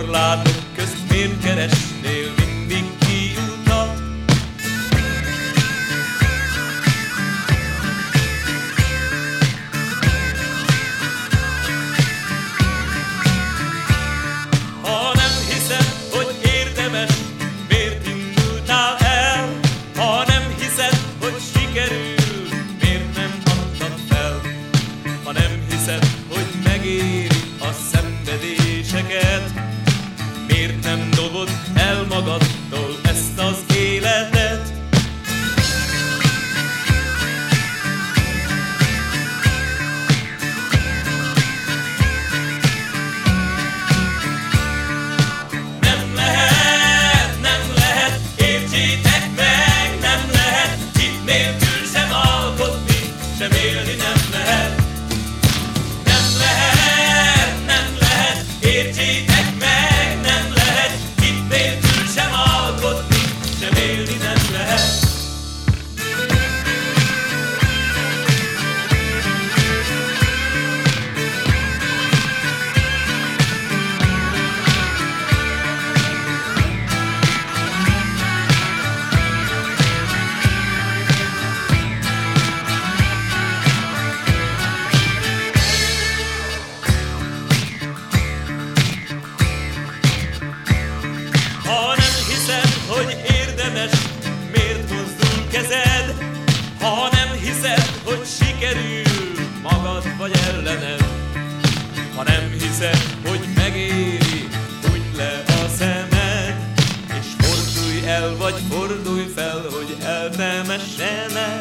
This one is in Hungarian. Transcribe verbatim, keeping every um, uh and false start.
korlátok közt miért keresnél mindig kiutat? Ha nem hiszed, hogy érdemes, miért indultál el? Ha nem hiszed, hogy sikerül, miért nem adtad fel? Ha nem hiszed, hogy megéri a szenvedéseket, miért nem dobod el magadtól ezt az életet? Nem lehet, nem lehet, értsétek meg, nem lehet hit nélkül sem alkotni, sem élni nem lehet. Nem lehet, nem lehet, értsétek meg, nem lehet hit nélkül sem alkotni, sem élni nem lehet. Ha nem hiszed, hogy érdemes, miért mozdul kezed? Ha nem hiszed, hogy sikerül, magad vagy ellened? Ha nem hiszed, hogy megéri, hunyd le a szemed, és fordulj el, vagy fordulj fel, hogy eltemessenek.